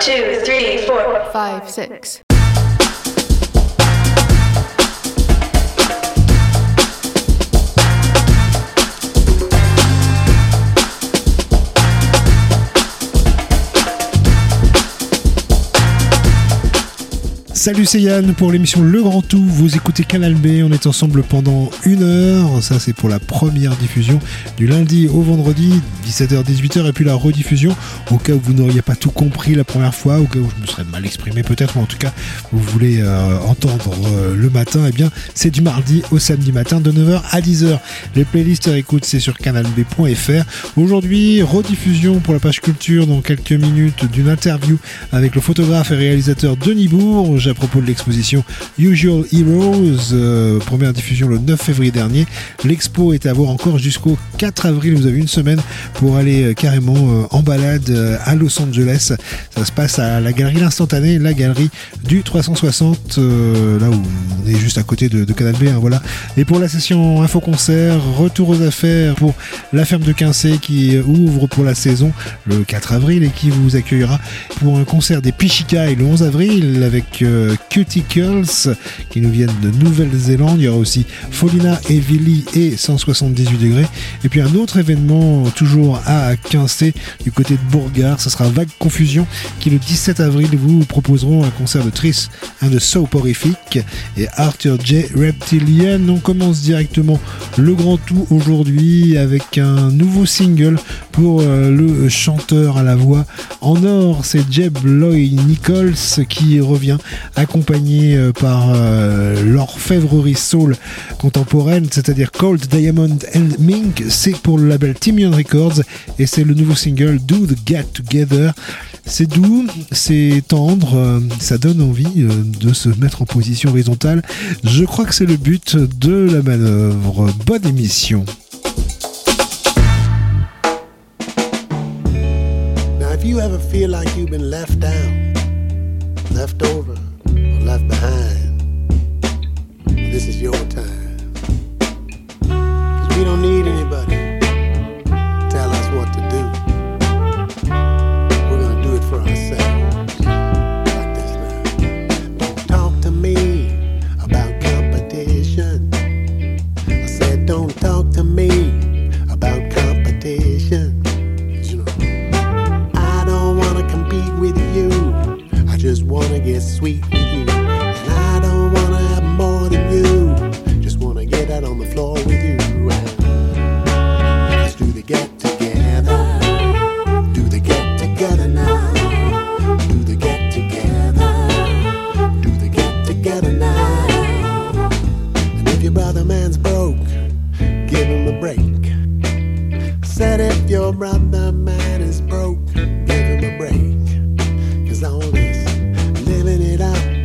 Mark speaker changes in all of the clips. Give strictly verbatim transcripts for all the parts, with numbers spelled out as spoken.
Speaker 1: two, three, four,
Speaker 2: five, six.
Speaker 3: Salut, c'est Yann pour l'émission Le Grand Tout. Vous écoutez Canal B, on est ensemble pendant une heure. Ça, c'est pour la première diffusion du lundi au vendredi, dix-sept heures dix-huit heures, et puis la rediffusion au cas où vous n'auriez pas tout compris la première fois, au cas où je me serais mal exprimé peut-être, mais en tout cas vous voulez euh, entendre euh, le matin, eh bien c'est du mardi au samedi matin de neuf heures à dix heures. Les playlists à écoute, c'est sur canal b point f r. Aujourd'hui, rediffusion pour la page culture dans quelques minutes d'une interview avec le photographe et réalisateur Denis Bourges à propos de l'exposition Usual Heroes, euh, première diffusion le neuf février dernier. L'expo est à voir encore jusqu'au quatre avril. Vous avez une semaine pour aller euh, carrément euh, en balade euh, à Los Angeles. Ça se passe à la galerie L'Instantané, la galerie du trois cent soixante, euh, là où on est juste à côté de, de Canal B, hein, voilà. Et pour la session info-concert, retour aux affaires pour la ferme de Quincé qui ouvre pour la saison le quatre avril et qui vous accueillera pour un concert des Pichikai le onze avril avec euh, Cuticles qui nous viennent de Nouvelle-Zélande. Il y aura aussi Folina et Vili et cent soixante-dix-huit degrés. Et puis un autre événement toujours à Quincé du côté de Bourgard, ce sera Vague Confusion qui le dix-sept avril vous proposeront un concert de Triss and the Soporific et Arthur J. Reptilian. On commence directement le grand tout aujourd'hui avec un nouveau single pour euh, le chanteur à la voix en or, c'est Jeb Loy Nichols qui revient accompagné par euh, l'orfèvrerie soul contemporaine, c'est-à-dire Cold Diamond and Mink. C'est pour le label Timian Records et c'est le nouveau single Do the Get Together. C'est doux, c'est tendre, euh, ça donne envie euh, de se mettre en position horizontale. Je crois que c'est le but de la manœuvre. Bonne émission.
Speaker 4: Now, if you ever feel like you've been left down, left over, or left behind, this is your time. 'Cause we don't need anybody to tell us what to do. We're gonna do it for ourselves. Like this now. Don't talk to me about competition. I said don't talk to me about competition. 'Cause, you know, I don't wanna compete with you. I just wanna get sweet with you. And I don't wanna have more than you. Just wanna get out on the floor with you. Let's do the get together. Do the get together now. Do the get together. Do the get together now. And if your brother man's broke, give him a break. Said if your brother man is broke, give him a break. 'Cause all this living it up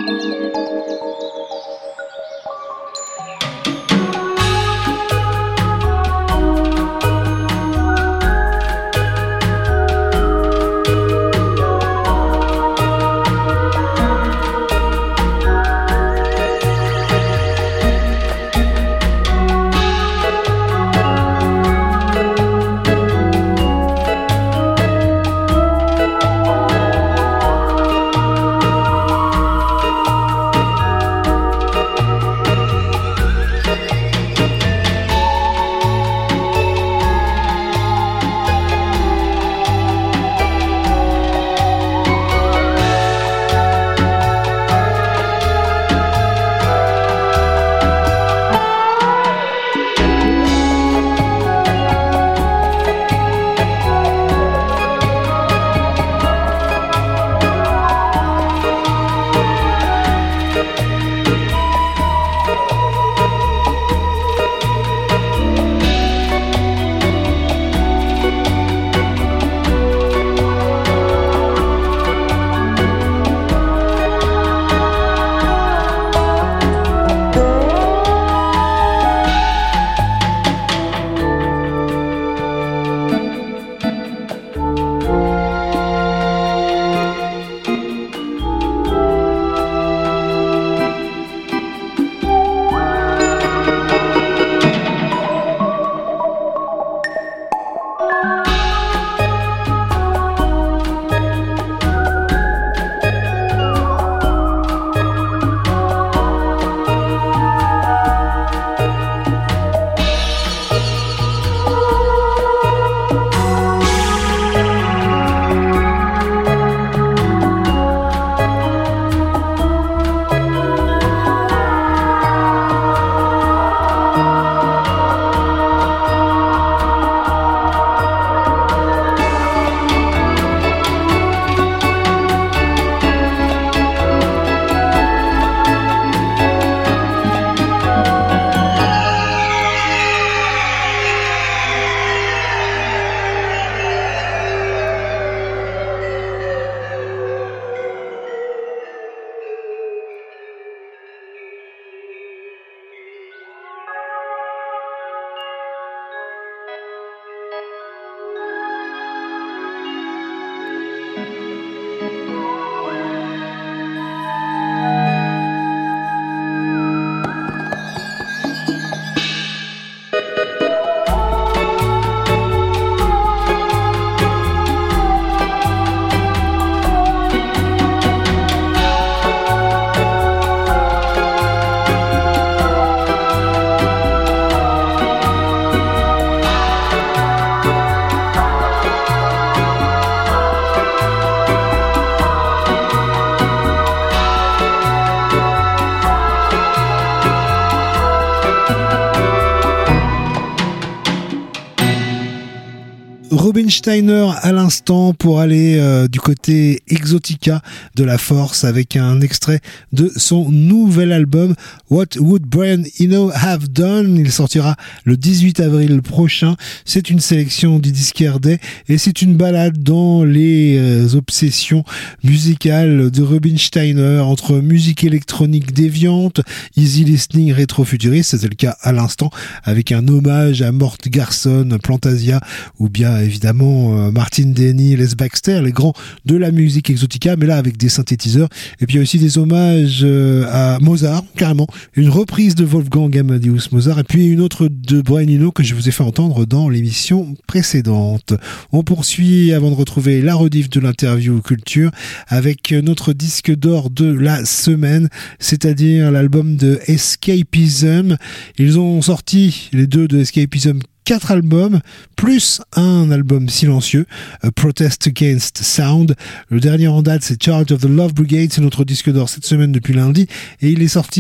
Speaker 3: Robin Steiner à l'instant pour aller euh, du côté Exotica de la Force avec un extrait de son nouvel album What Would Brian Eno Have Done. Il sortira le dix-huit avril prochain. C'est une sélection du Disquaire Day et c'est une balade dans les euh, obsessions musicales de Robin Steiner entre musique électronique déviante, easy listening rétro-futuriste, c'était le cas à l'instant avec un hommage à Mort Garson, Plantasia ou bien évidemment euh, Martin Denny, Les Baxter, les grands de la musique exotica, mais là avec des synthétiseurs. Et puis il y a aussi des hommages euh, à Mozart, carrément, une reprise de Wolfgang Amadeus Mozart et puis une autre de Brian Eno que je vous ai fait entendre dans l'émission précédente. On poursuit avant de retrouver la rediff de l'interview culture avec notre disque d'or de la semaine, c'est-à-dire l'album de Escapism. Ils ont sorti, les deux de Escapism, quatre albums, plus un album silencieux, A Protest Against Sound. Le dernier en date, c'est Charge of the Love Brigade, c'est notre disque d'or cette semaine depuis lundi, et il est sorti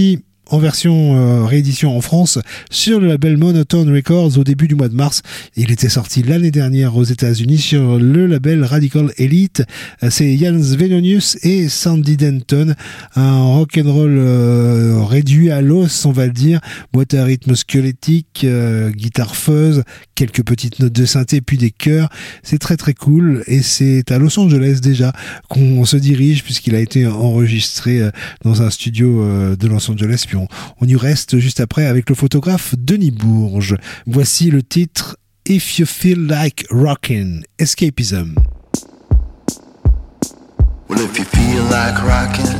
Speaker 3: en version euh, réédition en France sur le label Monotone Records au début du mois de mars. Il était sorti l'année dernière aux États-Unis sur le label Radical Elite. C'est Jan Svenonius et Sandy Denton, un rock'n'roll euh, réduit à l'os, on va le dire, boîte à rythme squelettique, euh, guitare fuzz, quelques petites notes de synthé puis des chœurs. C'est très très cool et c'est à Los Angeles déjà qu'on se dirige puisqu'il a été enregistré dans un studio de Los Angeles. Puis on, on y reste juste après avec le photographe Denis Bourges. Voici le titre If You Feel Like Rockin', Escapism.
Speaker 1: Well, if you feel like rockin',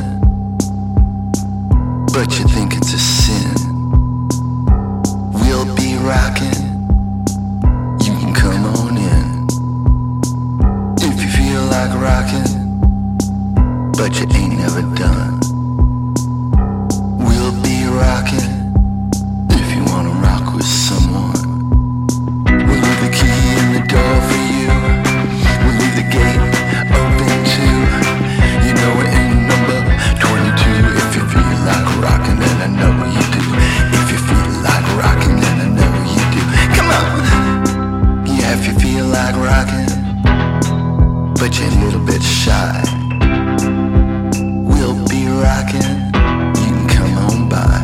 Speaker 1: but you think it's a sin, we'll be rockin'. You can come on in. If you feel like rockin', but you ain't never done, we'll be rockin'. If you wanna rock with someone, we'll leave the key in the door for you. We'll leave the gate open too. You know we're in number twenty-two. If you feel like rockin', then I know you do. If you feel like rockin', then I know you do. Come on! Yeah, if you feel like rockin', but you're a little bit shy, we'll be rockin'. You can come on by.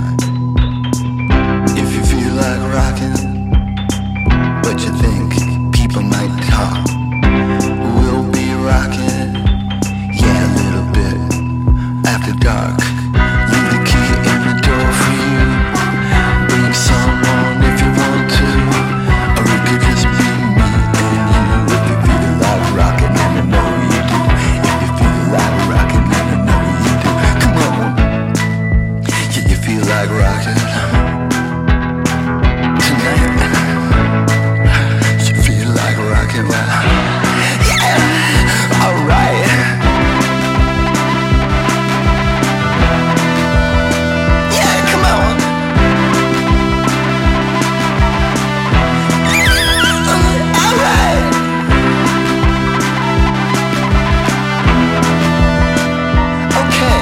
Speaker 1: If you feel like rockin', but you think people might talk, we'll be rockin'. Yeah, a little bit after dark. Leave the key in the door for you. Bring someone if you want to, or it could just be me and you. If you feel like rockin', then I know you do. If you feel like rockin', then I know you do. Come on, yeah, you feel like rockin' tonight. You feel like rockin', well, yeah, alright. Yeah, come on. Alright. Okay.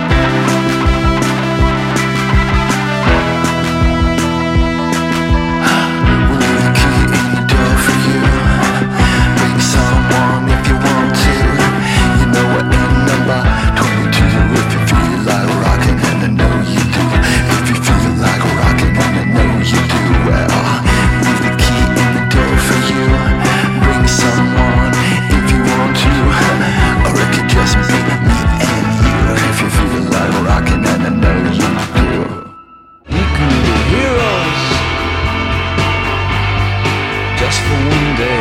Speaker 1: We'll leave the key in the door for you. Bring someone if you want to. You know we're in number twenty-two. If you feel like rockin', and I know you do. If you feel like rockin', and I know you do. Well, leave the key in the door for you. Bring someone if you want to, or it could just be me and you. If you feel like rockin', and I know you do. We can be heroes just for one day.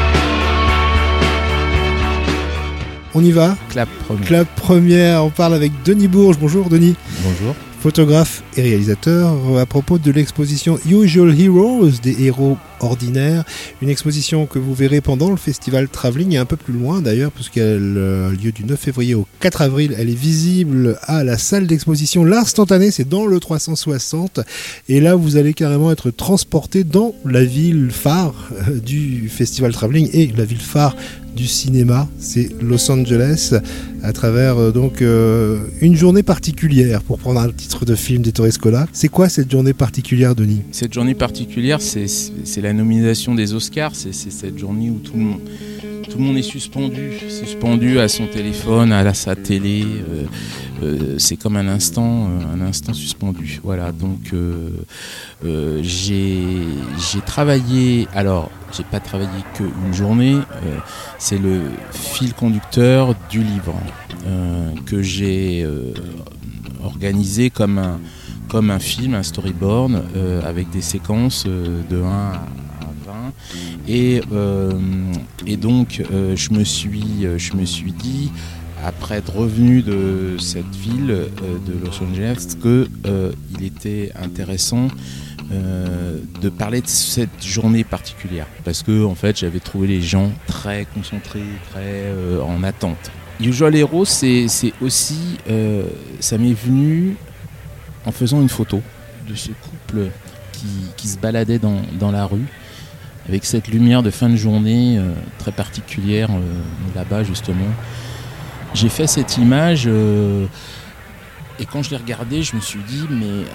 Speaker 3: On y va.
Speaker 2: Clap premier.
Speaker 3: Clap première, on parle avec Denis Bourges. Bonjour Denis.
Speaker 2: Bonjour.
Speaker 3: Photographe et réalisateur à propos de l'exposition Usual Heroes, des héros ordinaires, une exposition que vous verrez pendant le festival Travelling et un peu plus loin d'ailleurs puisqu'elle a lieu du neuf février au quatre avril. Elle est visible à la salle d'exposition L'Instantané, c'est dans le trois cent soixante et là vous allez carrément être transporté dans la ville phare du festival Travelling et la ville phare du cinéma, c'est Los Angeles, à travers euh, donc euh, une journée particulière, pour prendre un titre de film d'Ettore Scola. C'est quoi cette journée particulière, Denis ?
Speaker 2: Cette journée particulière, c'est, c'est la nomination des Oscars, c'est, c'est cette journée où tout le monde, tout le monde est suspendu, suspendu à son téléphone, à sa télé. Euh, euh, c'est comme un instant, euh, un instant suspendu. Voilà, donc euh, euh, j'ai, j'ai travaillé. Alors, j'ai pas travaillé qu'une journée. Euh, c'est le fil conducteur du livre euh, que j'ai euh, organisé comme un, comme un film, un storyboard euh, avec des séquences euh, de un à vingt. Et, euh, et donc, euh, je me suis, je me suis dit, après être revenu de cette ville euh, de Los Angeles, qu'il euh, était intéressant euh, de parler de cette journée particulière. Parce que, en fait, j'avais trouvé les gens très concentrés, très euh, en attente. Usual Heroes, c'est, c'est aussi, euh, ça m'est venu en faisant une photo de ce couple qui, qui se baladait dans, dans la rue, avec cette lumière de fin de journée euh, très particulière euh, là-bas justement. J'ai fait cette image euh, et quand je l'ai regardé, je me suis dit, mais euh,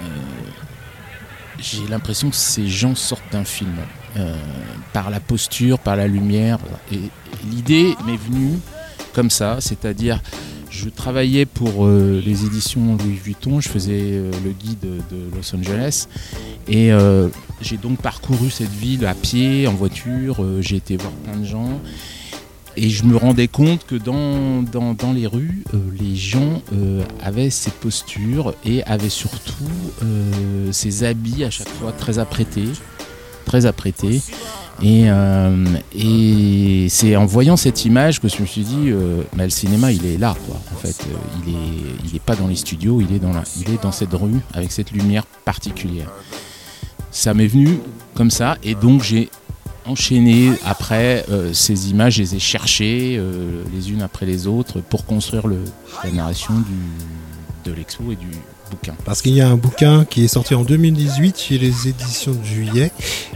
Speaker 2: j'ai l'impression que ces gens sortent d'un film, euh, par la posture, par la lumière. Et, et l'idée m'est venue comme ça, c'est-à-dire, je travaillais pour euh, les éditions Louis Vuitton, je faisais euh, le guide de Los Angeles, et euh, j'ai donc parcouru cette ville à pied, en voiture, euh, j'ai été voir plein de gens. Et je me rendais compte que dans, dans, dans les rues, euh, les gens euh, avaient ces postures et avaient surtout euh, ces habits à chaque fois très apprêtés, très apprêtés. Et, euh, et c'est en voyant cette image que je me suis dit, euh, bah, le cinéma, il est là, quoi. En fait, euh, il est, il est pas dans les studios, il est dans la, il est dans cette rue avec cette lumière particulière. Ça m'est venu comme ça, et donc j'ai enchaîné après euh, ces images, je les ai cherchées euh, les unes après les autres pour construire le, la narration du, de l'expo et du bouquin.
Speaker 3: Parce qu'il y a un bouquin qui est sorti en deux mille dix-huit chez les éditions de Juillet,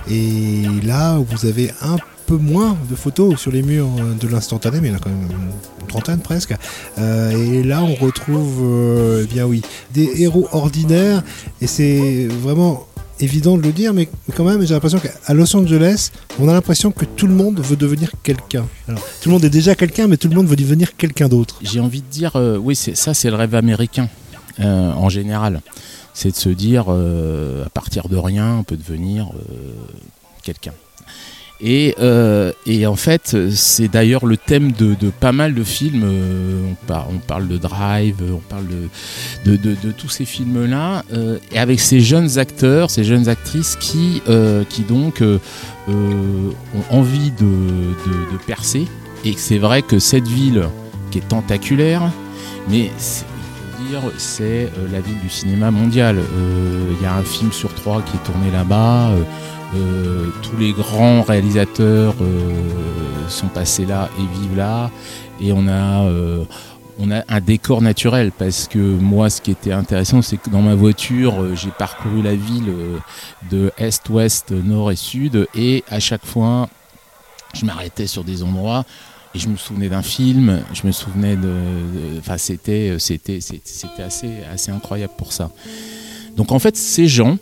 Speaker 3: et là vous avez un peu moins de photos sur les murs de l'instantané, mais il y en a quand même une trentaine presque, euh, et là on retrouve euh, eh bien oui, des héros ordinaires, et c'est vraiment évident de le dire, mais quand même j'ai l'impression qu'à Los Angeles on a l'impression que tout le monde veut devenir quelqu'un. Alors, tout le monde est déjà quelqu'un, mais tout le monde veut devenir quelqu'un d'autre.
Speaker 2: J'ai envie de dire, euh, oui, c'est, ça c'est le rêve américain euh, en général, c'est de se dire euh, à partir de rien on peut devenir euh, quelqu'un. Et, euh, et en fait, c'est d'ailleurs le thème de, de pas mal de films. Euh, on, par, on parle de Drive, on parle de, de, de, de tous ces films-là, euh, et avec ces jeunes acteurs, ces jeunes actrices qui, euh, qui donc euh, euh, ont envie de, de, de percer. Et c'est vrai que cette ville qui est tentaculaire, mais c'est, il faut dire, c'est euh, la ville du cinéma mondial. Il euh, y a un film sur trois qui est tourné là-bas. Euh, Euh, tous les grands réalisateurs euh, sont passés là et vivent là, et on a, euh, on a un décor naturel, parce que moi ce qui était intéressant, c'est que dans ma voiture euh, j'ai parcouru la ville euh, de est, ouest, nord et sud, et à chaque fois je m'arrêtais sur des endroits et je me souvenais d'un film, je me souvenais de, enfin c'était, c'était, c'était, c'était assez, assez incroyable pour ça. Donc en fait ces gens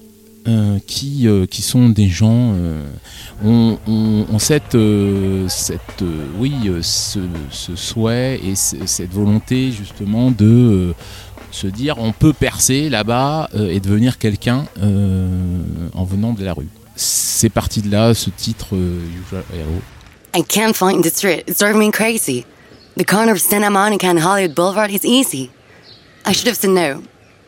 Speaker 2: Euh, qui, euh, qui sont des gens euh, ont, ont, ont cette, euh, cette euh, oui, euh, ce, ce souhait et c- cette volonté justement de euh, se dire on peut percer là-bas euh, et devenir quelqu'un euh, en venant de la rue. C'est parti de là, ce titre euh, Usual Hero.
Speaker 5: I can't find the street. It's driving me crazy. The corner of Santa Monica and Hollywood Boulevard is easy. I should have said no.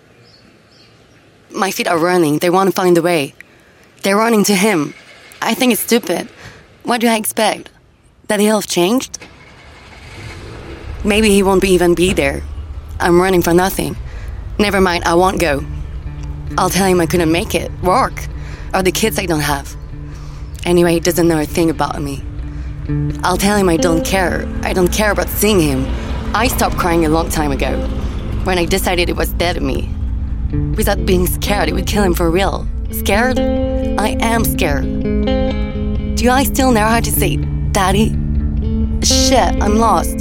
Speaker 5: My feet are running. They want to find the way. They're running to him. I think it's stupid. What do I expect? That he'll have changed? Maybe he won't be even be there. I'm running for nothing. Never mind, I won't go. I'll tell him I couldn't make it work, or the kids I don't have. Anyway, he doesn't know a thing about me. I'll tell him I don't care. I don't care about seeing him. I stopped crying a long time ago, when I decided it was dead of me. Without being scared, it would kill him for real. Scared? I am scared. Do I still know how to say daddy? Shit, I'm lost.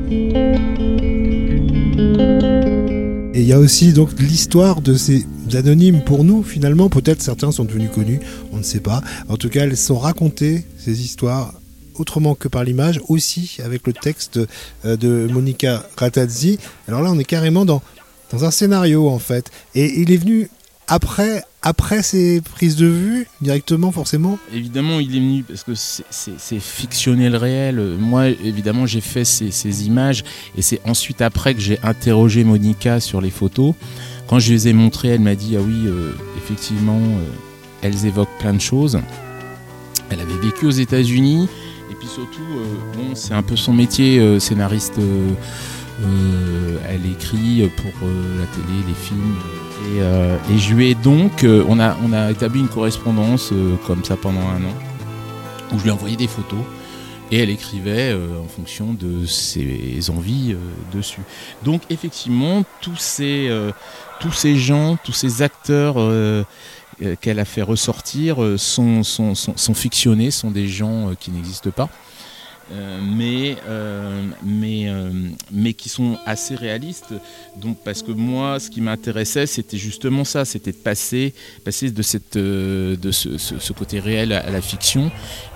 Speaker 3: Et il y a aussi donc l'histoire de ces anonymes pour nous, finalement. Peut-être certains sont devenus connus, on ne sait pas. En tout cas, elles sont racontées, ces histoires, autrement que par l'image, aussi avec le texte de Monica Ratazzi. Alors là, on est carrément dans, dans un scénario, en fait. Et il est venu après, après ces prises de vue, directement, forcément.
Speaker 2: Évidemment, il est venu parce que c'est, c'est, c'est fictionner le réel. Moi, évidemment, j'ai fait ces, ces images, et c'est ensuite après que j'ai interrogé Monica sur les photos. Quand je les ai montrées, elle m'a dit « Ah oui, euh, effectivement, euh, elles évoquent plein de choses. » Elle avait vécu aux États-Unis, et puis surtout, euh, bon, c'est un peu son métier, euh, scénariste. Euh, euh, elle écrit pour euh, la télé, les films. Et, euh, et je lui ai donc, euh, on, a, on a établi une correspondance euh, comme ça pendant un an, où je lui envoyais des photos, et elle écrivait euh, en fonction de ses envies euh, dessus. Donc effectivement, tous ces, euh, tous ces gens, tous ces acteurs euh, euh, qu'elle a fait ressortir euh, sont, sont, sont, sont fictionnés, sont des gens euh, qui n'existent pas. euh, mais, euh, mais, euh, mais qui sont assez réalistes. Donc, parce que moi, ce qui m'intéressait, c'était justement ça, c'était de passer, passer de, cette, euh, de ce, ce, ce côté réel à, à la fiction.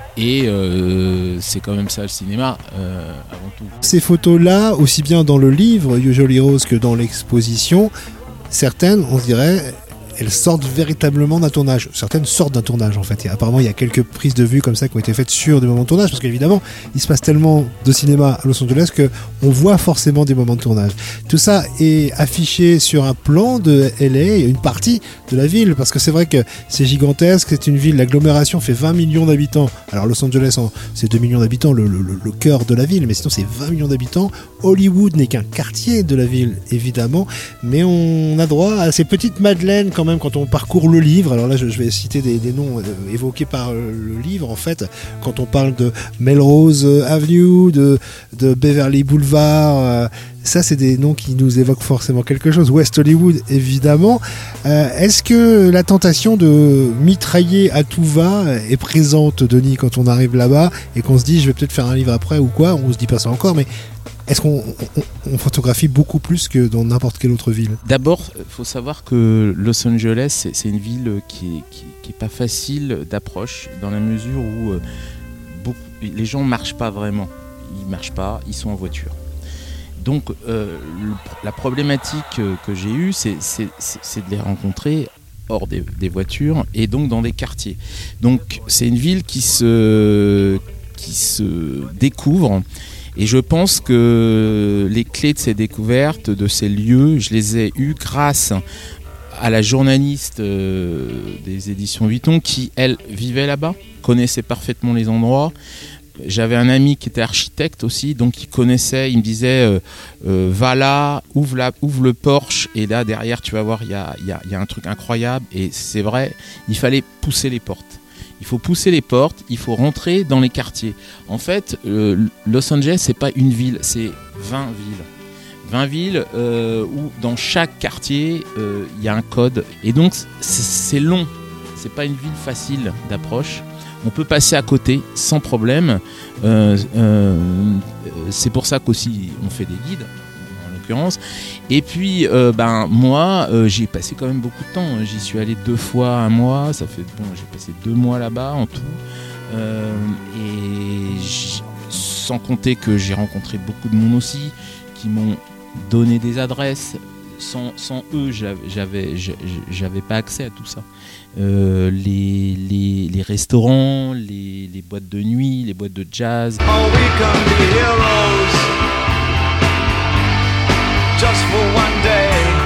Speaker 2: Et euh, c'est quand même ça le cinéma, euh, avant tout.
Speaker 3: Ces photos-là, aussi bien dans le livre Usual Heroes que dans l'exposition, certaines, on se dirait, elles sortent véritablement d'un tournage. Certaines sortent d'un tournage, en fait. Et apparemment, il y a quelques prises de vue comme ça qui ont été faites sur des moments de tournage, parce qu'évidemment, il se passe tellement de cinéma à Los Angeles qu'on voit forcément des moments de tournage. Tout ça est affiché sur un plan de L A, une partie de la ville, parce que c'est vrai que c'est gigantesque, c'est une ville, l'agglomération fait vingt millions d'habitants. Alors Los Angeles, c'est deux millions d'habitants, le, le, le cœur de la ville, mais sinon c'est vingt millions d'habitants. Hollywood n'est qu'un quartier de la ville, évidemment, mais on a droit à ces petites madeleines quand même quand on parcourt le livre. Alors là, je, je vais citer des, des noms euh, évoqués par euh, le livre, en fait, quand on parle de Melrose Avenue, de, de Beverly Boulevard, euh, ça, c'est des noms qui nous évoquent forcément quelque chose. West Hollywood, évidemment. Euh, est-ce que la tentation de mitrailler à tout va est présente, Denis, quand on arrive là-bas et qu'on se dit, je vais peut-être faire un livre après ou quoi? On se dit pas ça encore, mais est-ce qu'on on, on photographie beaucoup plus que dans n'importe quelle autre ville?
Speaker 2: D'abord, il faut savoir que Los Angeles, c'est, c'est une ville qui n'est qui, qui est pas facile d'approche, dans la mesure où euh, beaucoup, les gens ne marchent pas vraiment. Ils ne marchent pas, ils sont en voiture. Donc euh, le, la problématique que j'ai eue, c'est, c'est, c'est, c'est de les rencontrer hors des, des voitures et donc dans des quartiers. Donc c'est une ville qui se, qui se découvre, et je pense que les clés de ces découvertes, de ces lieux, je les ai eues grâce à la journaliste euh, des éditions Vuitton qui, elle, vivait là-bas, connaissait parfaitement les endroits. J'avais un ami qui était architecte aussi, donc il connaissait, il me disait euh, euh, va là, ouvre, la, ouvre le Porsche, et là derrière tu vas voir, il y a, y a, y a un truc incroyable. Et c'est vrai, il fallait pousser les portes. Il faut pousser les portes, il faut rentrer dans les quartiers. En fait, euh, Los Angeles, c'est pas une ville, c'est vingt villes. vingt villes euh, où dans chaque quartier, il euh, y a un code. Et donc, c'est, c'est long. C'est pas une ville facile d'approche. On peut passer à côté sans problème. Euh, euh, c'est pour ça qu'aussi on fait des guides, en l'occurrence. Et puis, euh, ben moi, euh, j'ai passé quand même beaucoup de temps. J'y suis allé deux fois un mois. Ça fait bon, j'ai passé deux mois là-bas en tout. Euh, et sans compter que j'ai rencontré beaucoup de monde aussi, qui m'ont donné des adresses. Sans, sans eux, j'avais, j'avais, j'avais pas accès à tout ça. Euh, les, les, les restaurants, les, les boîtes de nuit, les boîtes de jazz. Oh, we can be heroes, just for one day.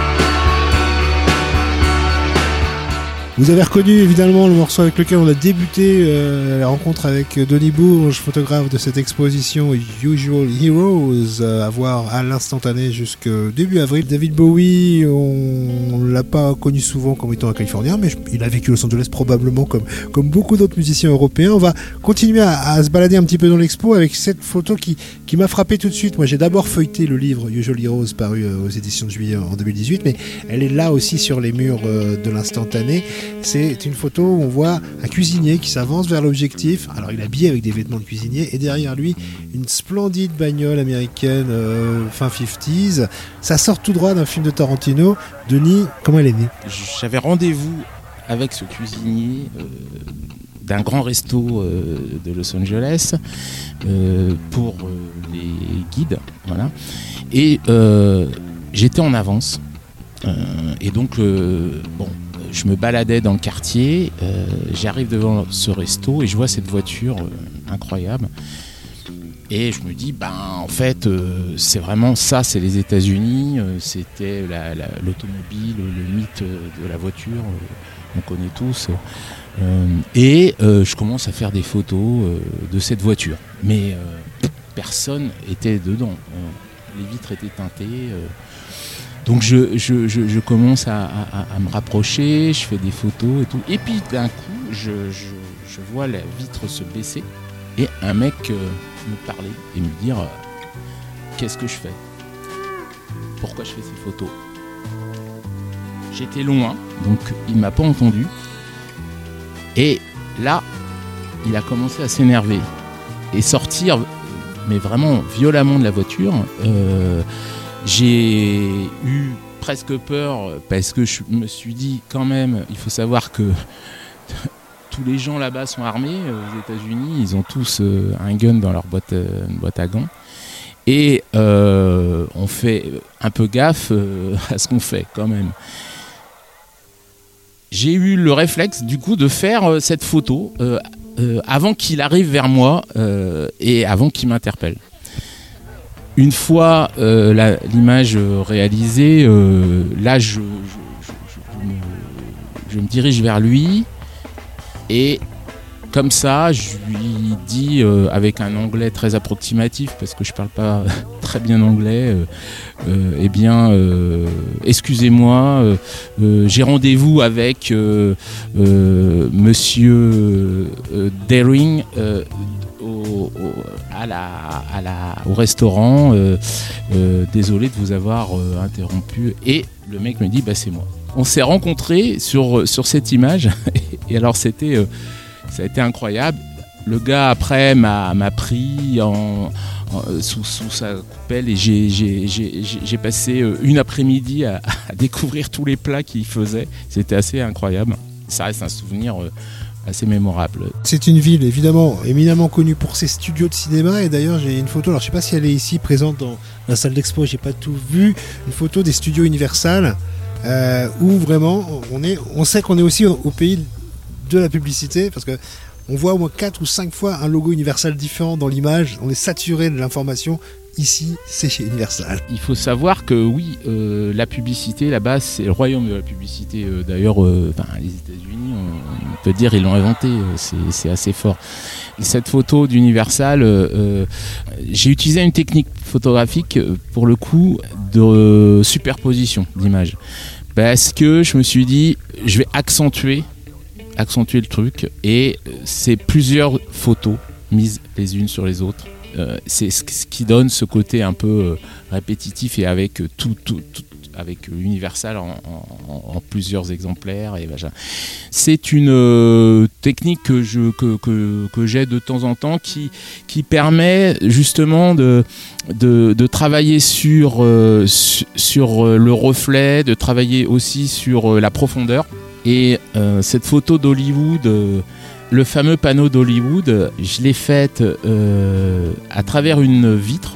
Speaker 3: Vous avez reconnu évidemment le morceau avec lequel on a débuté euh, la rencontre avec Denis Bourges, photographe de cette exposition Usual Heroes, euh, à voir à l'instantané jusqu'au début avril. David Bowie, on ne l'a pas connu souvent comme étant un Californien, mais il a vécu Los Angeles probablement comme, comme beaucoup d'autres musiciens européens. On va continuer à, à se balader un petit peu dans l'expo avec cette photo qui, qui m'a frappé tout de suite. Moi, j'ai d'abord feuilleté le livre Usual Heroes paru aux éditions de Juillet en deux mille dix-huit, mais elle est là aussi sur les murs de l'instantané. C'est une photo où on voit un cuisinier qui s'avance vers l'objectif. Alors, il est habillé avec des vêtements de cuisinier, et derrière lui, une splendide bagnole américaine euh, fin cinquantaines. Ça sort tout droit d'un film de Tarantino. Denis, comment elle est née?
Speaker 2: J'avais rendez-vous avec ce cuisinier euh, d'un grand resto euh, de Los Angeles euh, pour euh, les guides, voilà. Et euh, j'étais en avance. Euh, et donc, euh, bon, je me baladais dans le quartier, euh, j'arrive devant ce resto et je vois cette voiture euh, incroyable. Et je me dis, ben en fait, euh, c'est vraiment ça, c'est les États-Unis, euh, c'était la, la, l'automobile, le mythe de la voiture, euh, on connaît tous. Euh, et euh, je commence à faire des photos euh, de cette voiture. Mais euh, personne était dedans. Euh, les vitres étaient teintées. Euh, Donc je, je, je, je commence à, à, à me rapprocher, je fais des photos et tout. Et puis d'un coup, je, je, je vois la vitre se baisser et un mec euh, me parler et me dire euh, qu'est-ce que je fais ? Pourquoi je fais ces photos ? J'étais loin, donc il ne m'a pas entendu. Et là, il a commencé à s'énerver et sortir mais vraiment violemment de la voiture. Euh, j'ai eu presque peur parce que je me suis dit quand même, il faut savoir que tous les gens là-bas sont armés aux États-Unis, ils ont tous euh, un gun dans leur boîte, euh, une boîte à gants. Et euh, on fait un peu gaffe euh, à ce qu'on fait quand même. J'ai eu le réflexe du coup de faire euh, cette photo euh, euh, avant qu'il arrive vers moi euh, et avant qu'il m'interpelle. Une fois euh, la, l'image réalisée, euh, là je, je, je, je, me, je me dirige vers lui et comme ça, je lui dis euh, avec un anglais très approximatif, parce que je parle pas très bien anglais, euh, euh, eh bien, euh, excusez-moi, euh, euh, j'ai rendez-vous avec euh, euh, Monsieur euh, Daring euh, au, au, à la, à la, au restaurant. Euh, euh, désolé de vous avoir euh, interrompu. Et le mec me dit, bah c'est moi. On s'est rencontrés sur sur cette image, et alors c'était euh, ça a été incroyable. Le gars après m'a, m'a pris en, en, sous, sous sa coupelle et j'ai, j'ai, j'ai, j'ai passé une après-midi à, à découvrir tous les plats qu'il faisait. C'était assez incroyable. Ça reste un souvenir assez mémorable.
Speaker 3: C'est une ville évidemment éminemment connue pour ses studios de cinéma, et d'ailleurs j'ai une photo, alors je sais pas si elle est ici présente dans la salle d'expo, j'ai pas tout vu, une photo des studios Universal euh, où vraiment on, est, on sait qu'on est aussi au, au pays de la publicité, parce que on voit au moins quatre ou cinq fois un logo Universal différent dans l'image. On est saturé de l'information. Ici, c'est chez Universal.
Speaker 2: Il faut savoir que oui, euh, la publicité là-bas, c'est le royaume de la publicité. Euh, d'ailleurs, euh, ben, les États-Unis, on, on peut dire, ils l'ont inventé. Euh, c'est, c'est assez fort. Et cette photo d'Universal, euh, euh, j'ai utilisé une technique photographique pour le coup de euh, superposition d'images, parce que je me suis dit, je vais accentuer. accentuer le truc, et c'est plusieurs photos mises les unes sur les autres. Euh, c'est ce qui donne ce côté un peu euh, répétitif, et avec tout, tout, tout avec Universal en, en, en plusieurs exemplaires. Et voilà. C'est une euh, technique que, je, que, que, que j'ai de temps en temps qui, qui permet justement de, de, de travailler sur, euh, sur le reflet, de travailler aussi sur la profondeur. Et euh, cette photo d'Hollywood, euh, le fameux panneau d'Hollywood, je l'ai faite euh, à travers une vitre.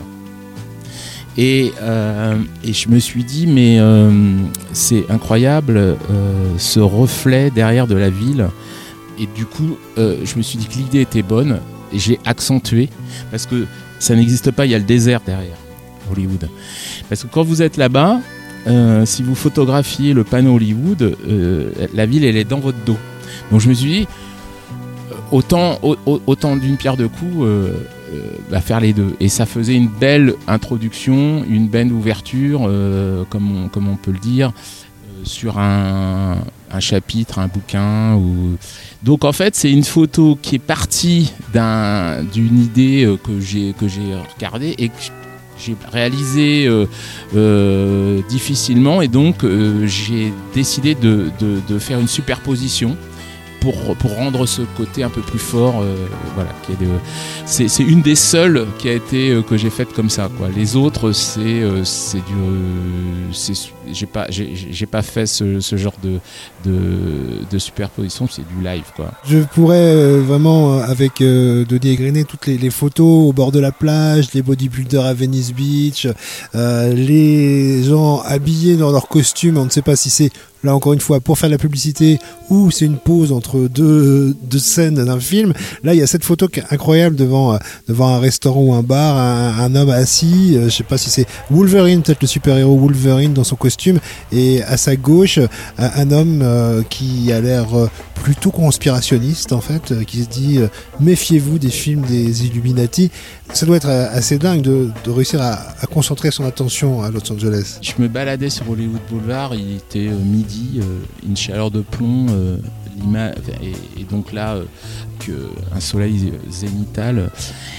Speaker 2: Et, euh, et je me suis dit, mais euh, c'est incroyable euh, ce reflet derrière de la ville. Et du coup, euh, je me suis dit que l'idée était bonne, et j'ai accentué, parce que ça n'existe pas, il y a le désert derrière Hollywood. Parce que quand vous êtes là-bas, Euh, si vous photographiez le panneau Hollywood, euh, la ville elle est dans votre dos. Donc je me suis dit, autant, au, autant d'une pierre deux coups, euh, euh, bah faire les deux. Et ça faisait une belle introduction, une belle ouverture, euh, comme, on, comme on peut le dire, euh, sur un, un chapitre, un bouquin. Ou... Donc en fait c'est une photo qui est partie d'un, d'une idée que j'ai, que j'ai regardée et que j'ai réalisé euh, euh, difficilement, et donc euh, j'ai décidé de, de, de faire une superposition pour, pour rendre ce côté un peu plus fort. Euh, voilà, qui est de, c'est, c'est une des seules qui a été euh, que j'ai faite comme ça, quoi. Les autres c'est, euh, c'est du euh, c'est, j'ai pas j'ai, j'ai pas fait ce, ce genre de, de, de superposition, c'est du live, quoi.
Speaker 3: Je pourrais euh, vraiment euh, avec euh, Denis égrener toutes les, les photos au bord de la plage, les bodybuilders à Venice Beach, euh, les gens habillés dans leurs costumes, on ne sait pas si c'est là encore une fois pour faire de la publicité ou c'est une pause entre deux, deux scènes d'un film. Là il y a cette photo qui est incroyable devant, devant un restaurant ou un bar, un, un homme assis, euh, je sais pas si c'est Wolverine, peut-être le super-héros Wolverine dans son costume, et à sa gauche un, un homme euh, qui a l'air euh, plutôt conspirationniste en fait, euh, qui se dit euh, méfiez-vous des films des Illuminati. Ça doit être assez dingue de, de réussir à, à concentrer son attention à Los Angeles.
Speaker 2: Je me baladais sur Hollywood Boulevard, il était euh, midi, euh, une chaleur de plomb, euh, et, et donc là, euh, que, un soleil zénithal.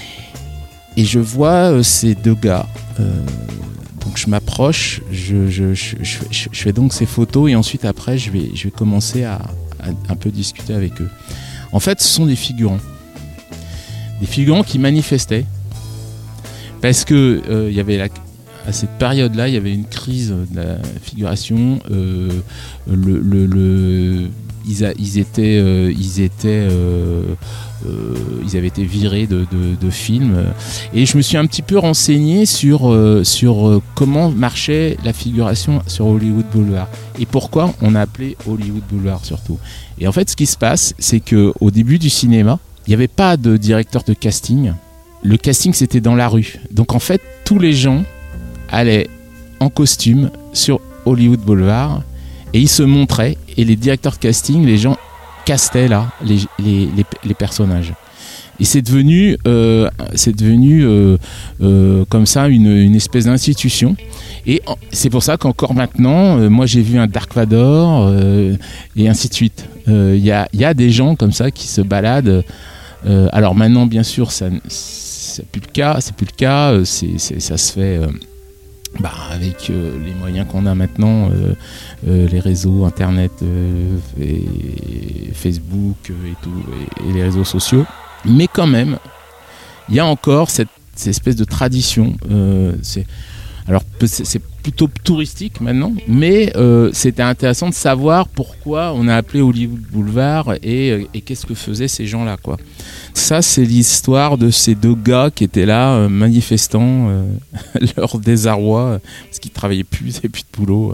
Speaker 2: Et je vois euh, ces deux gars. Euh, donc je m'approche, je, je, je, je, je, je fais donc ces photos, et ensuite après je vais, je vais commencer à, à un peu discuter avec eux. En fait, ce sont des figurants. Des figurants qui manifestaient. parce que il euh, y avait la, à cette période-là, il y avait une crise de la figuration. Euh, le, le, le, ils, a, ils étaient, euh, ils étaient, euh, euh, ils avaient été virés de, de, de films. Et je me suis un petit peu renseigné sur euh, sur euh, comment marchait la figuration sur Hollywood Boulevard et pourquoi on a appelé Hollywood Boulevard surtout. Et en fait, ce qui se passe, c'est que au début du cinéma, il n'y avait pas de directeur de casting. Le casting, c'était dans la rue. Donc en fait, tous les gens allaient en costume sur Hollywood Boulevard et ils se montraient, et les directeurs de casting, les gens castaient là les, les, les, les personnages. Et c'est devenu, euh, c'est devenu euh, euh, comme ça une, une espèce d'institution. Et c'est pour ça qu'encore maintenant, euh, moi j'ai vu un Dark Vador euh, et ainsi de suite. Il euh, y, a, y a des gens comme ça qui se baladent. Euh, alors maintenant, bien sûr, ça, c'est plus le cas. C'est plus le cas. C'est, c'est, ça se fait. Euh, Bah, avec euh, les moyens qu'on a maintenant, euh, euh, les réseaux internet, euh, et Facebook euh, et tout, et, et les réseaux sociaux. Mais quand même, il y a encore cette, cette espèce de tradition. Euh, c'est, alors c'est, c'est plutôt touristique maintenant, mais euh, c'était intéressant de savoir pourquoi on a appelé Hollywood Boulevard et, et qu'est-ce que faisaient ces gens-là, quoi. Ça, c'est l'histoire de ces deux gars qui étaient là, euh, manifestant euh, leur désarroi, euh, parce qu'ils travaillaient plus, ils n'avaient plus de boulot.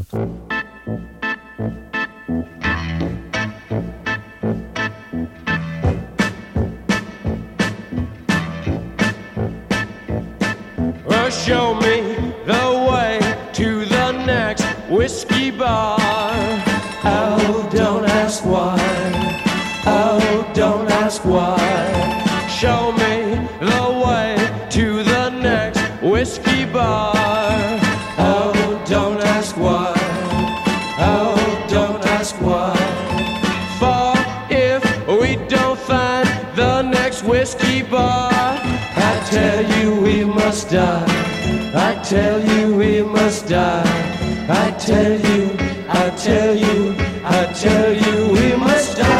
Speaker 6: Well, show me the way to the next whiskey bar. Oh, don't ask why. Oh, don't ask why. Show me the way to the next whiskey bar. Oh, don't ask why. Oh, don't ask why. For if we don't find the next whiskey bar, I tell you we must die. I tell you we must die. I tell you, I tell you, I tell you we must die.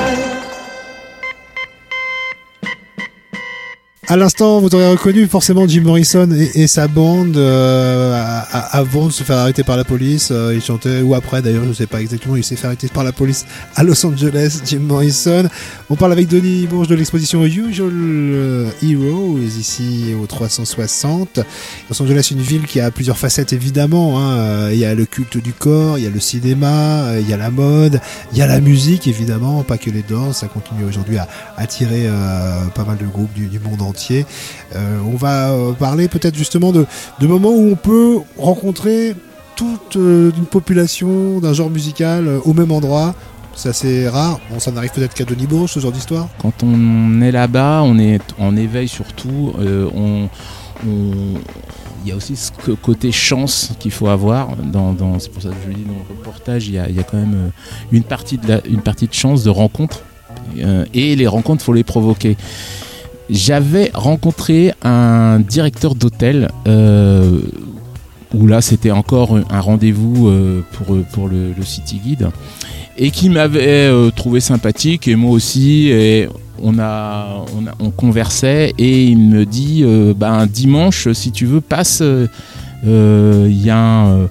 Speaker 3: À l'instant, vous aurez reconnu forcément Jim Morrison et, et sa bande euh, avant de se faire arrêter par la police. Euh, il chantait, ou après d'ailleurs, je ne sais pas exactement, il s'est fait arrêter par la police à Los Angeles, Jim Morrison. On parle avec Denis Bourges de l'exposition Usual Heroes, ici au trois cent soixante. Los Angeles, une ville qui a plusieurs facettes évidemment. Hein. Il y a le culte du corps, il y a le cinéma, il y a la mode, il y a la musique évidemment, pas que les danses. Ça continue aujourd'hui à attirer euh, pas mal de groupes du, du monde entier. Euh, on va euh, parler peut-être justement de, de moments où on peut rencontrer toute euh, une population d'un genre musical euh, au même endroit. C'est assez rare. Bon, ça n'arrive peut-être qu'à Denis Bourges, ce genre d'histoire.
Speaker 2: Quand on est là-bas, on est en éveil surtout. Euh, on, on, il y a aussi ce côté chance qu'il faut avoir. Dans, dans, c'est pour ça que je le dis dans le reportage, il y a, il y a quand même une partie de, la, une partie de chance, de rencontre. Euh, et les rencontres, il faut les provoquer. J'avais rencontré un directeur d'hôtel euh, où là c'était encore un rendez-vous euh, pour, pour le, le City Guide et qui m'avait euh, trouvé sympathique et moi aussi, et on, a, on, a, on conversait et il me dit euh, ben, dimanche si tu veux passe, il euh, y a un,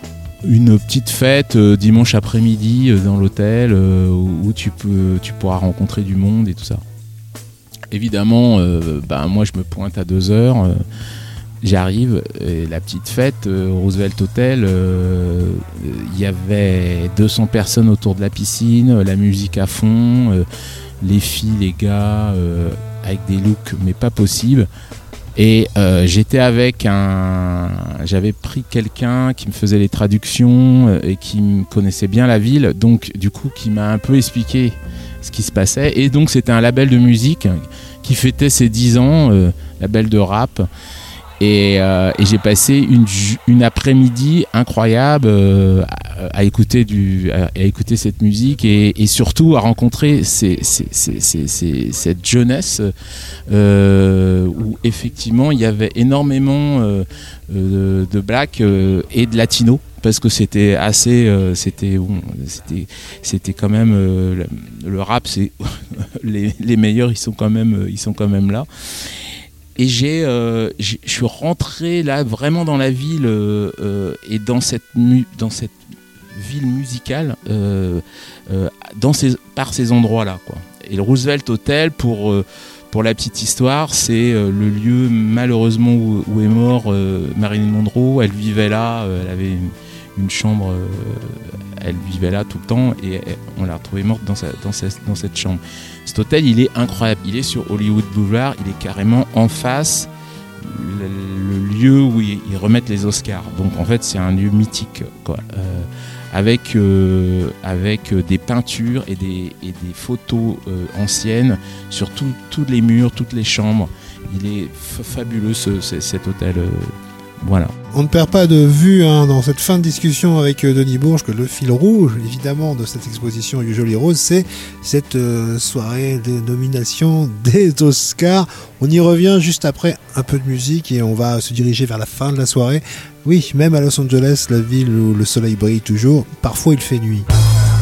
Speaker 2: une petite fête euh, dimanche après-midi euh, dans l'hôtel euh, où tu, peux, tu pourras rencontrer du monde et tout ça. Évidemment, euh, bah, moi je me pointe à deux heures, euh, j'arrive, et la petite fête euh, au Roosevelt Hotel, il euh, y avait deux cents personnes autour de la piscine, la musique à fond, euh, les filles, les gars, euh, avec des looks mais pas possible. Et euh, j'étais avec un, j'avais pris quelqu'un qui me faisait les traductions euh, et qui me connaissait bien la ville, donc du coup qui m'a un peu expliqué ce qui se passait. Et donc c'était un label de musique qui fêtait ses dix ans, euh, label de rap. Et, euh, et j'ai passé une, une après-midi incroyable euh, à, à, écouter du, à, à écouter cette musique et, et surtout à rencontrer ces, ces, ces, ces, ces, cette jeunesse euh, où effectivement il y avait énormément euh, euh, de blacks euh, et de latinos. Parce que c'était assez, euh, c'était, bon, c'était, c'était quand même euh, le, le rap, c'est les, les meilleurs, ils sont quand même, ils sont quand même là. et j'ai, euh, j'ai, je suis rentré là vraiment dans la ville euh, euh, et dans cette mu- dans cette ville musicale euh, euh, dans ces, par ces endroits-là, quoi. Et le Roosevelt Hotel, pour euh, pour la petite histoire, c'est euh, le lieu malheureusement où, où est mort euh, Marilyn Monroe. Elle vivait là, euh, elle avait une, une chambre, euh, elle vivait là tout le temps et elle, on l'a retrouvée morte dans, sa, dans, sa, dans cette chambre. Cet hôtel, il est incroyable. Il est sur Hollywood Boulevard, il est carrément en face le, le lieu où ils, ils remettent les Oscars. Donc en fait, c'est un lieu mythique, quoi. Euh, avec, euh, avec des peintures et des, et des photos euh, anciennes sur tous les murs, toutes les chambres. Il est f- fabuleux ce, ce, cet hôtel. Euh, voilà.
Speaker 3: On ne perd pas de vue hein, dans cette fin de discussion avec euh, Denis Bourges que le fil rouge, évidemment, de cette exposition Usually Rose, c'est cette euh, soirée de nomination des Oscars. On y revient juste après un peu de musique et on va se diriger vers la fin de la soirée. Oui, même à Los Angeles, la ville où le soleil brille toujours, parfois il fait nuit.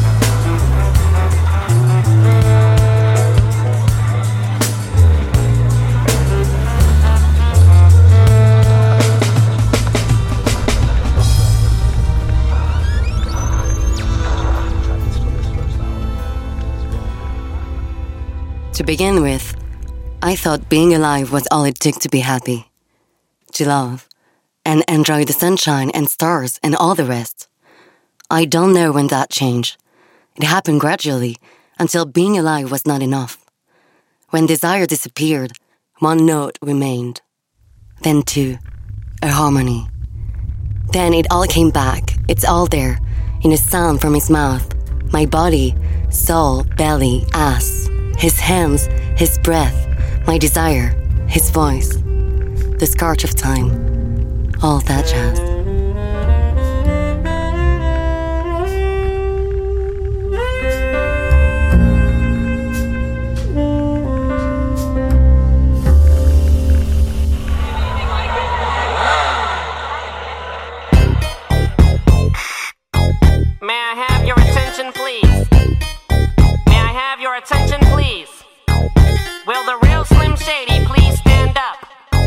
Speaker 5: To begin with, I thought being alive was all it took to be happy, to love, and enjoy the sunshine and stars and all the rest. I don't know when that changed. It happened gradually until being alive was not enough. When desire disappeared, one note remained. Then two, a harmony. Then it all came back. It's all there, in a sound from his mouth, my body, soul, belly, ass. His hands, his breath, my desire, his voice, the scourge of time, all that jazz.
Speaker 7: May I have your attention, please? May I have your attention, please? Will the real Slim Shady please stand up?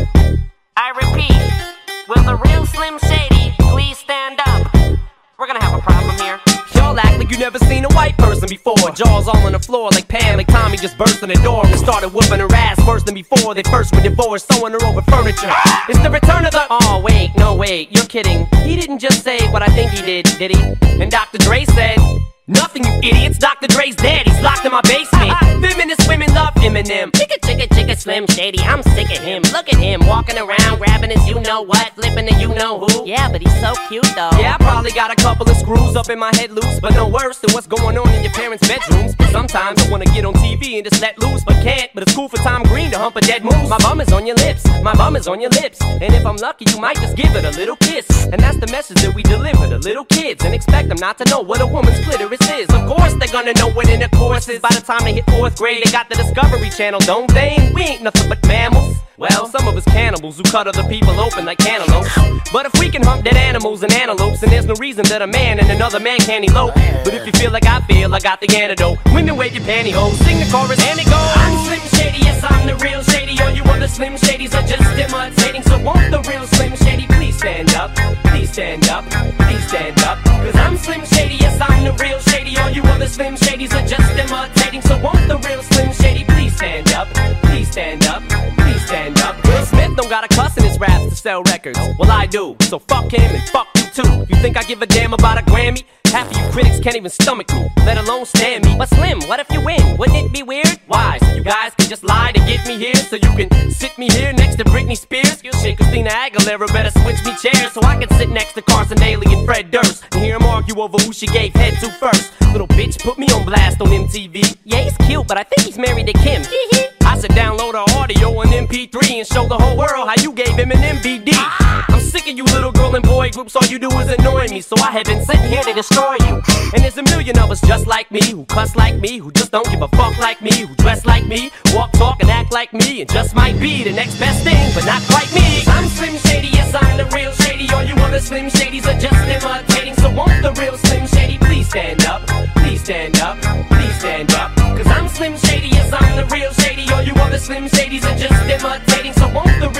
Speaker 7: I repeat, will the real Slim Shady please stand up? We're gonna have a problem here.
Speaker 8: Y'all act like you never seen a white person before. Jaws all on the floor like Pam, like Tommy just burst in the door and started whooping her ass worse than before. They first were divorced, sewing her over furniture. It's the return of the... Oh, wait, no, wait, you're kidding. He didn't just say what I think he did, did he? And Doctor Dre said... Nothing, you idiots. Doctor Dre's dead. He's locked in my basement. Feminist women love Eminem. Chicka, chicka, chicka, Slim Shady. I'm sick of him. Look at him walking around, grabbing his you-know-what, flipping the you-know-who.
Speaker 7: Yeah, but he's so cute, though.
Speaker 8: Yeah, I probably got a couple of screws up in my head loose, but no worse than what's going on in your parents' bedrooms. Sometimes I wanna get on T V and just let loose, but can't. But it's cool for Tom Green to hump a dead moose. My bum is on your lips. My bum is on your lips. And if I'm lucky, you might just give it a little kiss. And that's the message that we deliver to little kids, and expect them not to know what a woman's clitoris is. Of course they're gonna know what intercourse is. By the time they hit fourth grade, they got the Discovery Channel, don't they? We ain't nothing but mammals. Well, some of us cannibals who cut other people open like cantaloupes. But if we can hump dead animals and antelopes, then there's no reason that a man and another man can't elope. But if you feel like I feel, I got the antidote. Women wave your pantyhose, sing the chorus and it goes. I'm Slim Shady, yes I'm the real Shady. All you other Slim Shadys are just imitating. So won't the real Slim Shady please stand up? Please stand up, please stand up. Cause I'm Slim Shady, yes I'm the real Shady. All you other Slim Shadys are just imitating. So won't the real Slim Shady please stand up? Please stand up, please stand up. Will Smith don't got a cuss in his raps to sell records. Well I do, so fuck him and fuck you too. You think I give a damn about a Grammy? Half of you critics can't even stomach me, let alone stand me. But Slim, what if you win? Wouldn't it be weird? Why? So you guys can just lie to get me here, so you can sit me here next to Britney Spears? You shit, Christina Aguilera better switch me chairs, so I can sit next to Carson Daly and Fred Durst and hear them argue over who she gave head to first. Little bitch put me on blast on M T V. Yeah, he's cute, but I think he's married to Kim. I should download her audio on M P three and show the whole world how you gave him an M V D. I'm sick of you little girl and boy groups, all you do is annoy me, so I have been sitting here to destroy you. And there's a million of us just like me, who cuss like me, who just don't give a fuck like me, who dress like me, walk, talk, and act like me, and just might be the next best thing, but not quite me. I'm Slim Shady, yes I'm the real Shady. All you other Slim Shadys are just imitating. So won't the real Slim Shady please stand up? Please stand up, please stand up. Cause I'm Slim Shady, yes I'm the real Shady. All you other Slim Shadys are just imitating. So won't the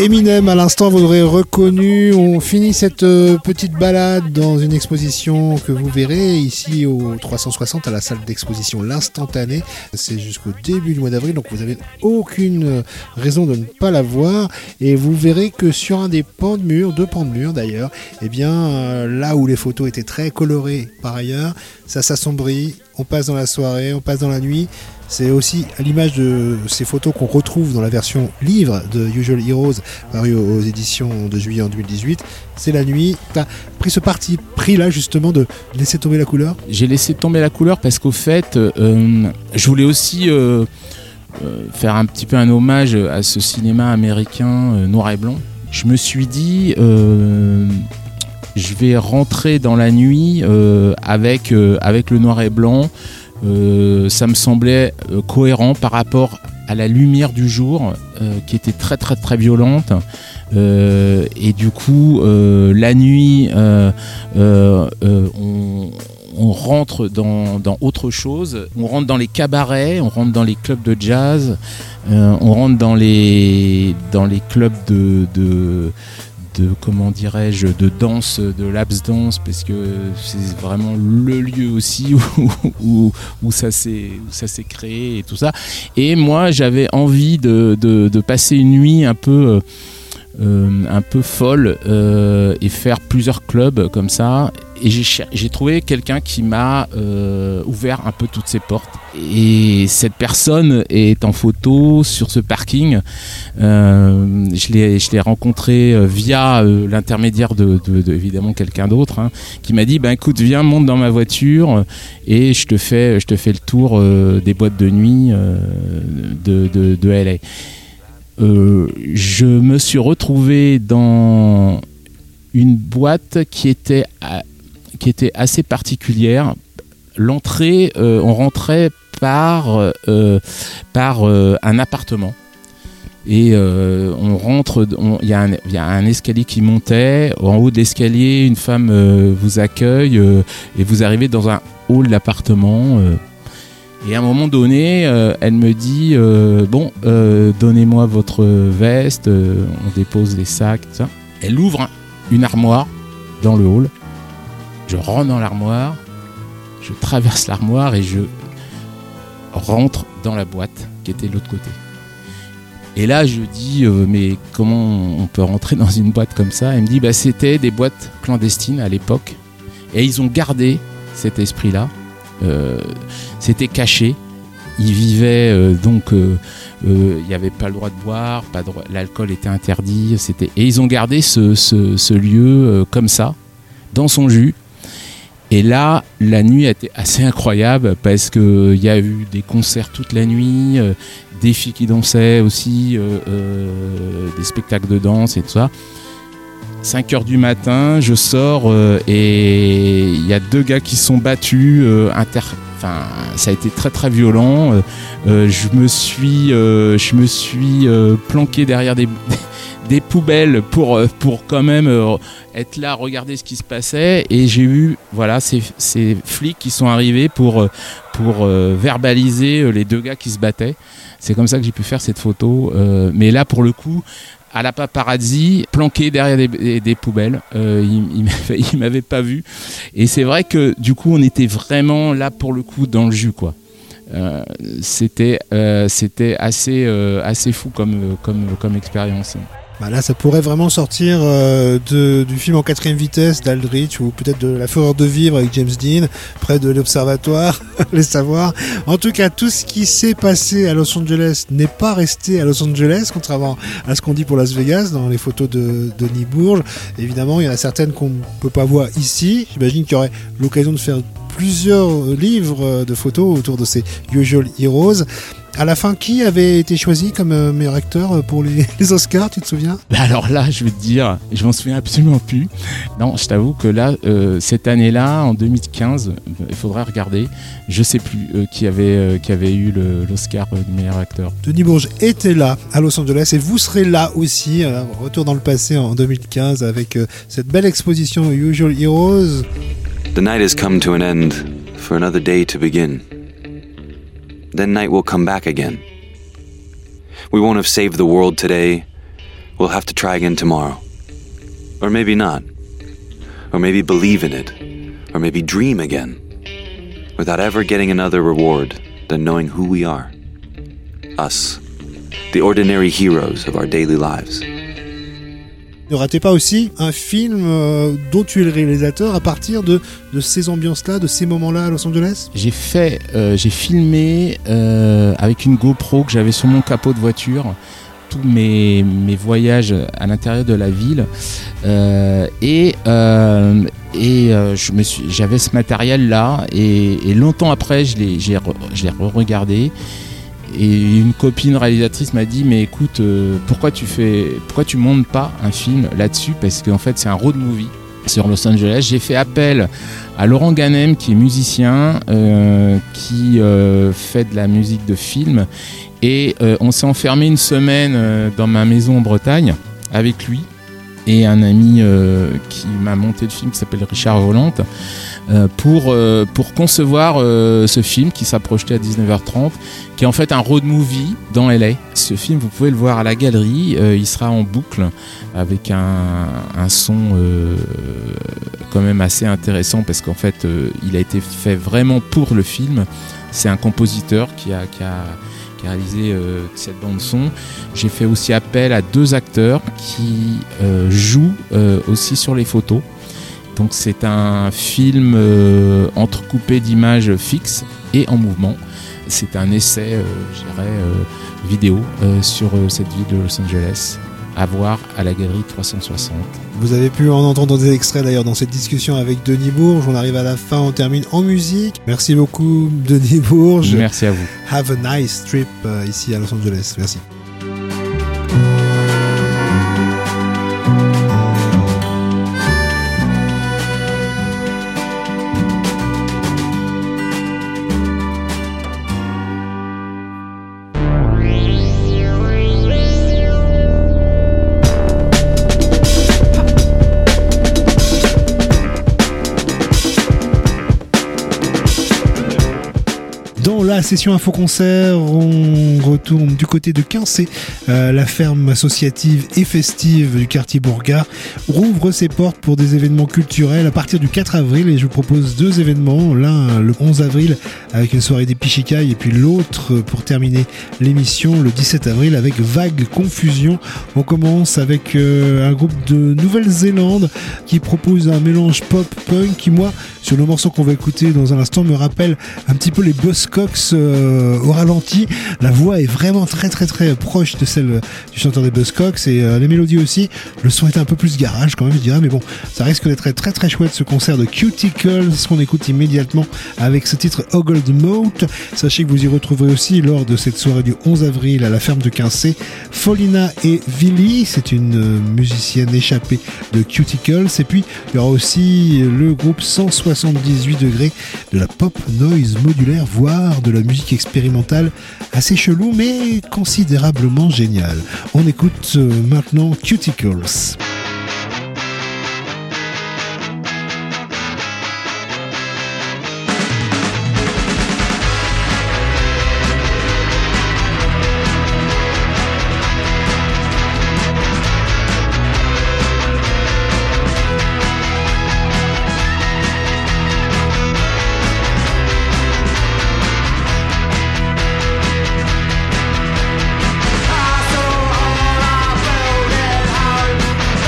Speaker 3: Eminem, à l'instant, vous l'aurez reconnu. On finit cette euh, petite balade dans une exposition que vous verrez ici au trois cent soixante à la salle d'exposition L'Instantané. C'est jusqu'au début du mois d'avril, donc vous n'avez aucune raison de ne pas la voir. Et vous verrez que sur un des pans de mur, deux pans de mur d'ailleurs, eh bien, euh, là où les photos étaient très colorées par ailleurs, ça s'assombrit. On passe dans la soirée, on passe dans la nuit. C'est aussi à l'image de ces photos qu'on retrouve dans la version livre de Usual Heroes, paru aux éditions de juillet en deux mille dix-huit. C'est la nuit. Tu as pris ce parti pris là justement de laisser tomber la couleur ?
Speaker 2: J'ai laissé tomber la couleur parce qu'au fait, euh, je voulais aussi euh, euh, faire un petit peu un hommage à ce cinéma américain euh, noir et blanc. Je me suis dit, euh, je vais rentrer dans la nuit euh, avec, euh, avec le noir et blanc. Euh, ça me semblait euh, cohérent par rapport à la lumière du jour euh, qui était très très très violente euh, et du coup euh, la nuit euh, euh, euh, on, on rentre dans, dans autre chose, on rentre dans les cabarets, on rentre dans les clubs de jazz, euh, on rentre dans les, dans les clubs de, de de comment dirais-je de danse, de laps dance, parce que c'est vraiment le lieu aussi où, où, où ça s'est où ça s'est créé et tout ça. Et moi j'avais envie de, de, de passer une nuit un peu euh, un peu folle euh, et faire plusieurs clubs comme ça. Et j'ai, j'ai trouvé quelqu'un qui m'a euh, ouvert un peu toutes ces portes. Et cette personne est en photo sur ce parking. Euh, je, l'ai, je l'ai rencontré via euh, l'intermédiaire de, de, de évidemment quelqu'un d'autre, hein, qui m'a dit, ben écoute, viens, monte dans ma voiture et je te fais, je te fais le tour euh, des boîtes de nuit euh, de, de, de L A. Euh, je me suis retrouvé dans une boîte qui était à, qui était assez particulière. L'entrée, euh, on rentrait par, euh, par euh, un appartement. Et euh, on rentre, il y, y a un escalier qui montait. En haut de l'escalier, une femme euh, vous accueille euh, et vous arrivez dans un hall d'appartement. Euh, et à un moment donné, euh, elle me dit euh, bon, euh, donnez-moi votre veste. Euh, on dépose les sacs, tout ça. Elle ouvre une armoire dans le hall. Je rentre dans l'armoire, je traverse l'armoire et je rentre dans la boîte qui était de l'autre côté. Et là, je dis, euh, mais comment on peut rentrer dans une boîte comme ça ? Elle me dit, bah, c'était des boîtes clandestines à l'époque. Et ils ont gardé cet esprit-là. Euh, c'était caché. Ils vivaient, euh, donc, euh, euh, il n'y avait pas le droit de boire, pas de droit, l'alcool était interdit. C'était, et ils ont gardé ce, ce, ce lieu euh, comme ça, dans son jus. Et là, la nuit a été assez incroyable parce qu'il y a eu des concerts toute la nuit, euh, des filles qui dansaient aussi, euh, euh, des spectacles de danse et tout ça. cinq heures du matin, je sors euh, et il y a deux gars qui sont battus. Euh, inter... Enfin, ça a été très très violent. Euh, euh, je me suis, euh, je me suis euh, planqué derrière des... des poubelles pour, pour quand même euh, être là, regarder ce qui se passait. Et j'ai eu voilà, ces, ces flics qui sont arrivés pour, pour euh, verbaliser les deux gars qui se battaient. C'est comme ça que j'ai pu faire cette photo. Euh, mais là, pour le coup, à la paparazzi, planqué derrière des, des, des poubelles. Euh, il, il, m'avait, il m'avait pas vu. Et c'est vrai que du coup, on était vraiment là pour le coup dans le jus, quoi. Euh, c'était, euh, c'était assez, euh, assez fou comme, comme, comme expérience.
Speaker 3: Bah là, ça pourrait vraiment sortir euh, de, du film En quatrième vitesse d'Aldrich ou peut-être de La Fureur de vivre avec James Dean, près de l'Observatoire, les savoirs. En tout cas, tout ce qui s'est passé à Los Angeles n'est pas resté à Los Angeles, contrairement à ce qu'on dit pour Las Vegas dans les photos de Denis Bourges. Évidemment, il y en a certaines qu'on ne peut pas voir ici. J'imagine qu'il y aurait l'occasion de faire plusieurs livres de photos autour de ces Usual Heroes. À la fin, qui avait été choisi comme euh, meilleur acteur pour les, les Oscars, tu te souviens ?
Speaker 2: Bah alors là, je vais te dire, je m'en souviens absolument plus. Non, je t'avoue que là, euh, cette année-là, en deux mille quinze, il faudrait regarder, je sais plus euh, qui, avait, euh, qui avait eu le, l'Oscar du meilleur acteur.
Speaker 3: Denis Bourges était là à Los Angeles et vous serez là aussi, euh, retour dans le passé en deux mille quinze avec euh, cette belle exposition Usual Heroes.
Speaker 9: The night has come to an end for another day to begin. Then night will come back again. We won't have saved the world today, we'll have to try again tomorrow. Or maybe not. Or maybe believe in it. Or maybe dream again. Without ever getting another reward than knowing who we are. Us. The ordinary heroes of our daily lives.
Speaker 3: Ne ratez pas aussi un film euh, dont tu es le réalisateur à partir de, de ces ambiances-là, de ces moments-là à Los Angeles.
Speaker 2: J'ai fait, euh, j'ai filmé euh, avec une GoPro que j'avais sur mon capot de voiture tous mes, mes voyages à l'intérieur de la ville euh, et, euh, et euh, je me suis, j'avais ce matériel-là et, et longtemps après je l'ai, j'ai, je l'ai re-regardé. Et une copine réalisatrice m'a dit mais écoute euh, pourquoi tu fais pourquoi tu montes pas un film là-dessus, parce qu'en fait c'est un road movie sur Los Angeles. J'ai fait appel à Laurent Ganem qui est musicien euh, qui euh, fait de la musique de film et euh, on s'est enfermé une semaine euh, dans ma maison en Bretagne avec lui et un ami euh, qui m'a monté le film qui s'appelle Richard Volante euh, pour, euh, pour concevoir euh, ce film qui sera projeté à dix-neuf heures trente, qui est en fait un road movie dans L A. Ce film, vous pouvez le voir à la galerie, euh, il sera en boucle avec un, un son euh, quand même assez intéressant parce qu'en fait euh, il a été fait vraiment pour le film. C'est un compositeur qui a, qui a qui a réalisé euh, cette bande son. J'ai fait aussi appel à deux acteurs qui euh, jouent euh, aussi sur les photos. Donc c'est un film euh, entrecoupé d'images fixes et en mouvement. C'est un essai, euh, je dirais, euh, vidéo euh, sur euh, cette ville de Los Angeles, à voir à la galerie trois cent soixante.
Speaker 3: Vous avez pu en entendre des extraits d'ailleurs dans cette discussion avec Denis Bourges. On arrive à la fin, on termine en musique. Merci beaucoup Denis Bourges.
Speaker 2: Merci à vous.
Speaker 3: Have a nice trip euh, ici à Los Angeles. Merci. Dans la session info-concert, on retourne du côté de Quincé. Euh, la ferme associative et festive du quartier Bourgard rouvre ses portes pour des événements culturels à partir du quatre avril et je vous propose deux événements. L'un le onze avril avec une soirée des Pichicailles et puis l'autre pour terminer l'émission le dix-sept avril avec Vague Confusion. On commence avec euh, un groupe de Nouvelle-Zélande qui propose un mélange pop-punk qui, moi, sur le morceau qu'on va écouter dans un instant, me rappelle un petit peu les Buzzcocks euh, au ralenti. La voix est vraiment très très très proche de celle du chanteur des Buzzcocks et euh, les mélodies aussi. Le son est un peu plus garage quand même, je dirais, mais bon, ça risque d'être très très, très chouette ce concert de Cuticles qu'on écoute immédiatement avec ce titre Ogled Moat. Sachez que vous y retrouverez aussi lors de cette soirée du onze avril à la ferme de Quincé Folina et Vili, c'est une euh, musicienne échappée de Cuticles, et puis il y aura aussi le groupe cent soixante-dix-huit degrés de la pop noise modulaire, voire de la musique expérimentale assez chelou mais considérablement géniale. On écoute euh, maintenant Cuticles.
Speaker 6: I saw all I built at home.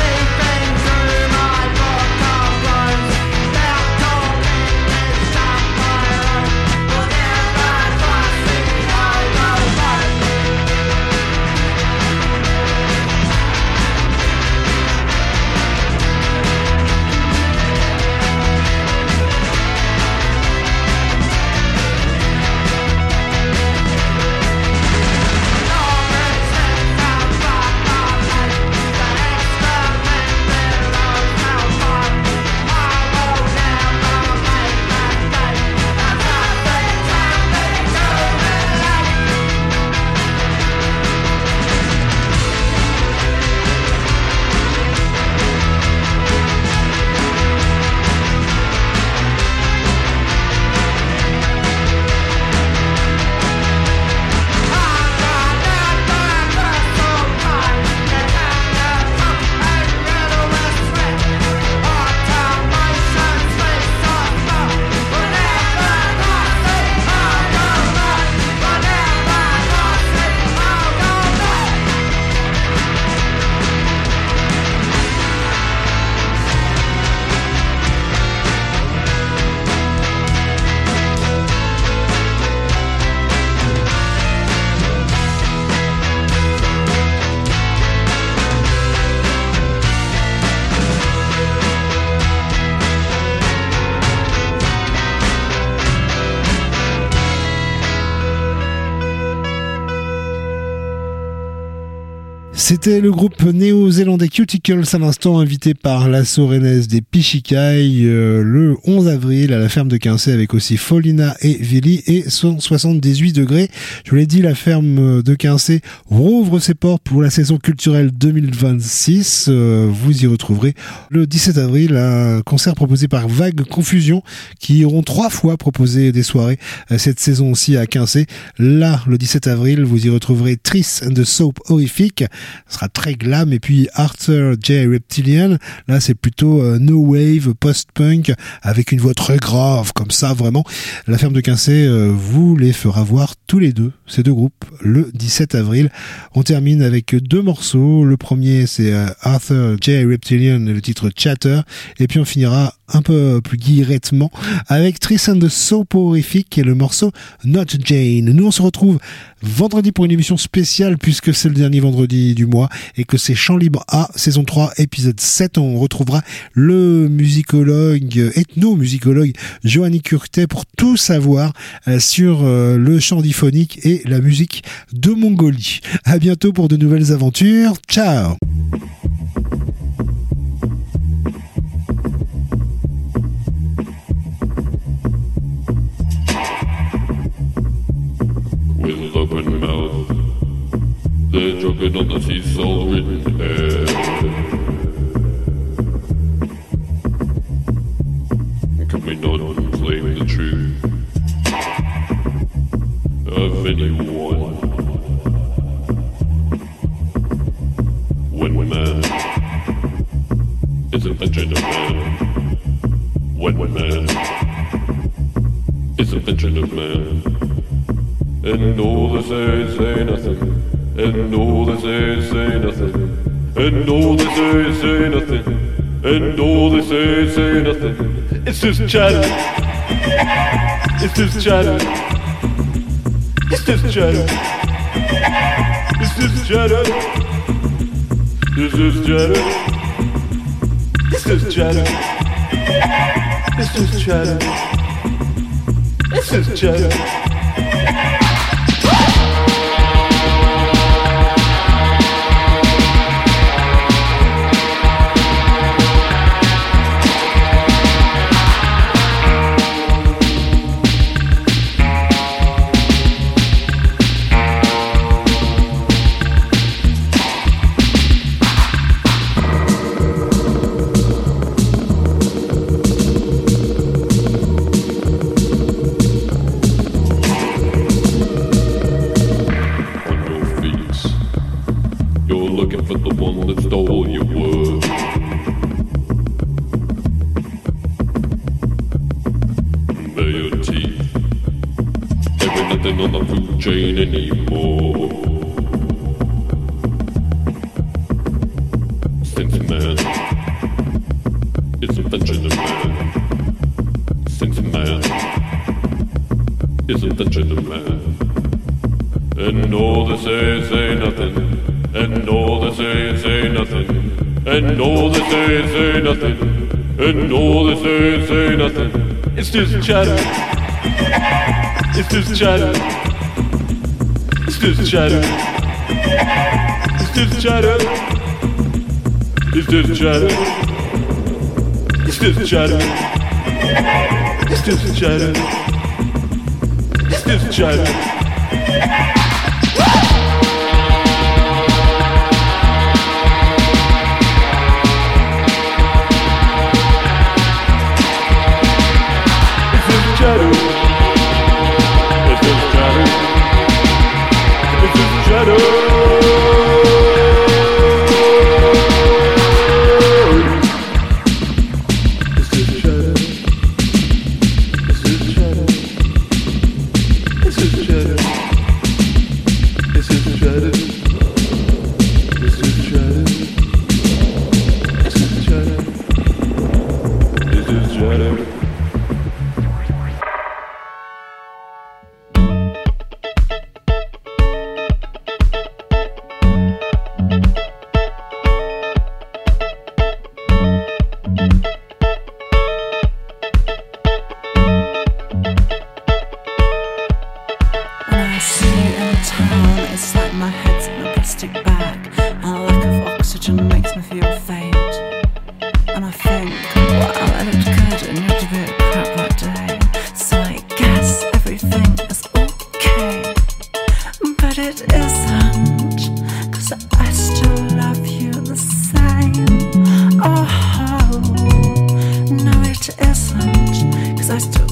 Speaker 3: C'était le groupe néo-zélandais Cuticles à l'instant, invité par l'assaut rennaise des Pichikai euh, le onze avril à la ferme de Quincé, avec aussi Folina et Vili et cent soixante-dix-huit degrés. Je vous l'ai dit, la ferme de Quincé rouvre ses portes pour la saison culturelle deux mille vingt-six. Euh, vous y retrouverez le dix-sept avril un concert proposé par Vague Confusion, qui auront trois fois proposé des soirées euh, cette saison aussi à Quincé. Là, le dix-sept avril, vous y retrouverez Triss and the Soap Horrific. Ce sera très glam. Et puis Arthur J. Reptilian, là c'est plutôt euh, no wave post-punk avec une voix très grave comme ça, vraiment. La ferme de Quincé euh, vous les fera voir tous les deux, ces deux groupes, le dix-sept avril. On termine avec deux morceaux. Le premier c'est euh, Arthur J. Reptilian et le titre Chatter, et puis on finira un peu plus guillerettement avec Triss and the Soap Horrific et le morceau Not Jane. Nous on se retrouve vendredi pour une émission spéciale, puisque c'est le dernier vendredi du mois et que c'est Chant Libre A, saison trois, épisode sept. On retrouvera le musicologue, ethno-musicologue Johanny Curtet pour tout savoir sur le chant diphonique et la musique de Mongolie. À bientôt pour de nouvelles aventures. Ciao!
Speaker 10: With open mouth, they're joking on the sea salt written air. Can we not claim the truth of anyone? When man is a invention of man, when man is a invention of man. And all they say, say nothing. And all they say, say nothing. And all they say, say nothing. And all they say, say nothing. It's just chatter. It's just chatter. It's just chatter. It's just chatter. It's just chatter. It's just chatter. It's just chatter. It's just chatter. Chain anymore. Since man is invention of man. Since man is invention of man. And all they say, say nothing. And all they say, say nothing. And all they say, say nothing. And all they say, say nothing. It's just chatter. It's just chatter. It's just chatter. It's just chatter. It's just chatter. It's just chatter. It's just chatter. It's just chatter.
Speaker 11: Cause I still